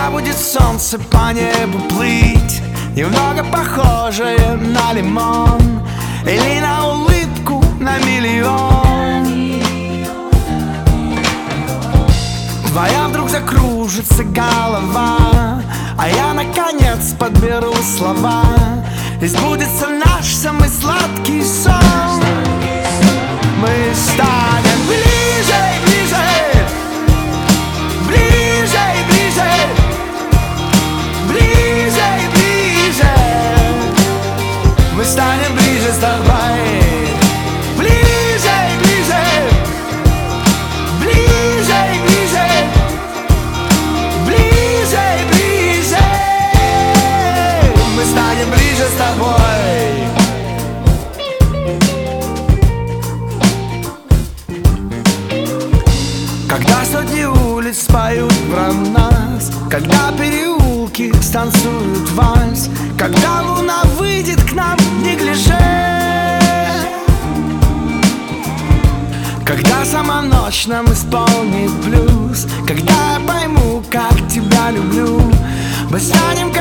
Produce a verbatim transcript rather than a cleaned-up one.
Когда будет солнце по небу плыть, немного похожее на лимон или на улыбку на миллион. Твоя вдруг закружится голова, а я наконец подберу слова, и сбудется наш самый сладкий сон. Мы станем ближе и ближе, ближе и ближе, ближе и ближе. Мы станем ближе с тобой, ближе и ближе, ближе и ближе, ближе и ближе. Мы станем ближе с тобой. Когда сотни улиц поют про нас, когда переулки станцуют вальс, когда луна выйдет к нам в неглиже, когда сама ночь нам исполнит блюз, когда я пойму, как тебя люблю, мы станем